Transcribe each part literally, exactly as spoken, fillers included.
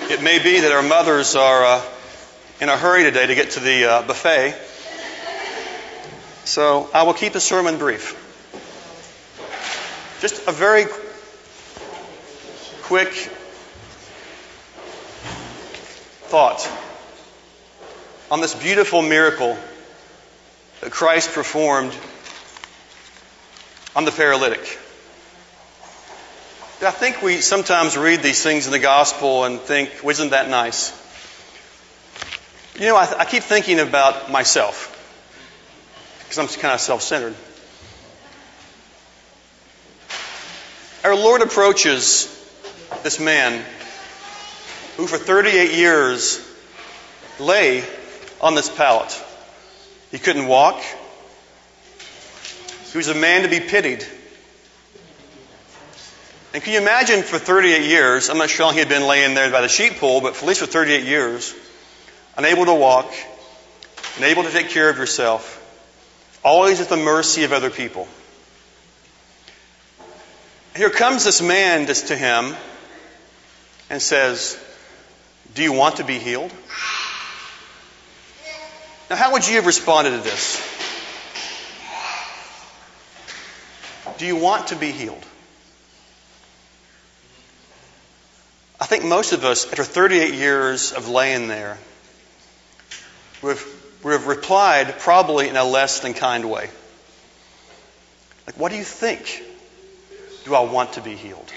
It may be that our mothers are uh, in a hurry today to get to the uh, buffet. So I will keep the sermon brief. Just a very quick thought on this beautiful miracle that Christ performed on the paralytic. I think we sometimes read these things in the gospel and think, well, isn't that nice? You know, I, I keep thinking about myself because I'm kind of self-centered. Our Lord approaches this man who for thirty-eight years lay on this pallet. He couldn't walk. He was a man to be pitied. And can you imagine for thirty-eight years, I'm not sure how long he had been laying there by the sheep pool, but for at least for thirty-eight years, unable to walk, unable to take care of yourself, always at the mercy of other people. Here comes this man to him and says, "Do you want to be healed?" Now, how would you have responded to this? Do you want to be healed? I think most of us, after thirty-eight years of laying there, would have replied probably in a less than kind way. Like, what do you think? Do I want to be healed?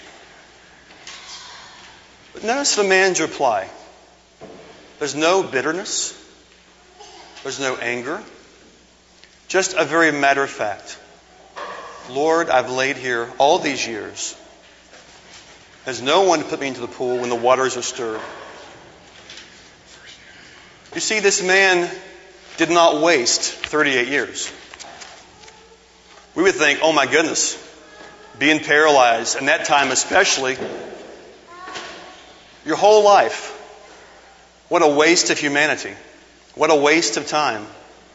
But notice the man's reply. There's no bitterness. There's no anger. Just a very matter of fact. Lord, I've laid here all these years. There's no one to put me into the pool when the waters are stirred. You see, this man did not waste thirty-eight years. We would think, oh my goodness, being paralyzed, and that time especially, your whole life, what a waste of humanity. What a waste of time.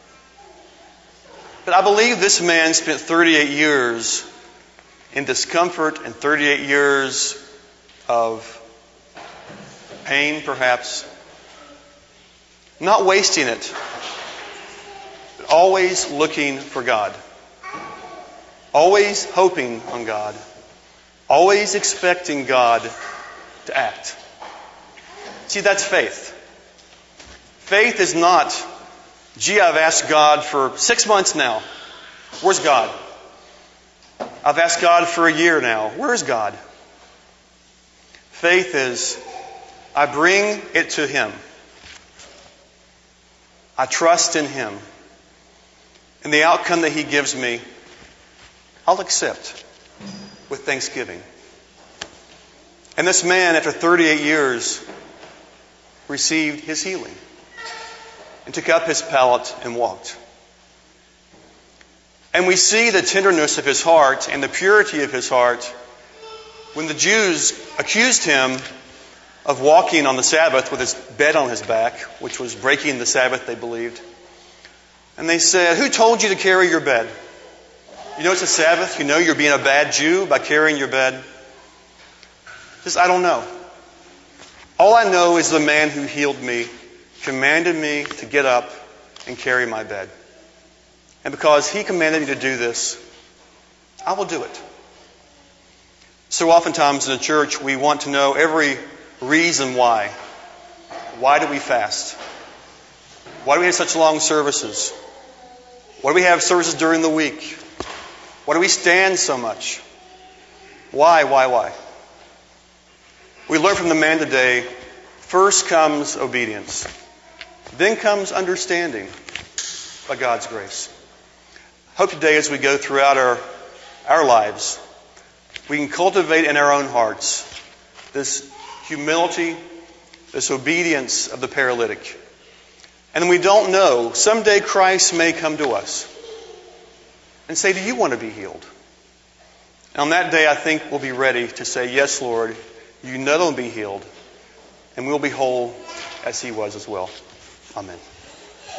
But I believe this man spent thirty-eight years in discomfort and thirty-eight years of pain, perhaps. Not wasting it, but always looking for God. Always hoping on God. Always expecting God to act. See, that's faith. Faith is not, gee, I've asked God for six months now. Where's God? I've asked God for a year now. Where's God? Faith is, I bring it to Him. I trust in Him. And the outcome that He gives me, I'll accept with thanksgiving. And this man, after thirty-eight years, received his healing and took up his pallet and walked. And we see the tenderness of his heart and the purity of his heart when the Jews accused him of walking on the Sabbath with his bed on his back, which was breaking the Sabbath, they believed. And they said, who told you to carry your bed? You know it's a Sabbath. You know you're being a bad Jew by carrying your bed. He says, I don't know. All I know is the man who healed me commanded me to get up and carry my bed. And because he commanded me to do this, I will do it. So oftentimes in the church, we want to know every reason why. Why do we fast? Why do we have such long services? Why do we have services during the week? Why do we stand so much? Why, why, why? We learn from the man today, first comes obedience. Then comes understanding by God's grace. Hope today as we go throughout our, our lives, we can cultivate in our own hearts this humility, this obedience of the paralytic. And we don't know, someday Christ may come to us and say, do you want to be healed? And on that day, I think we'll be ready to say, yes, Lord, you not only be healed, and we'll be whole as He was as well. Amen.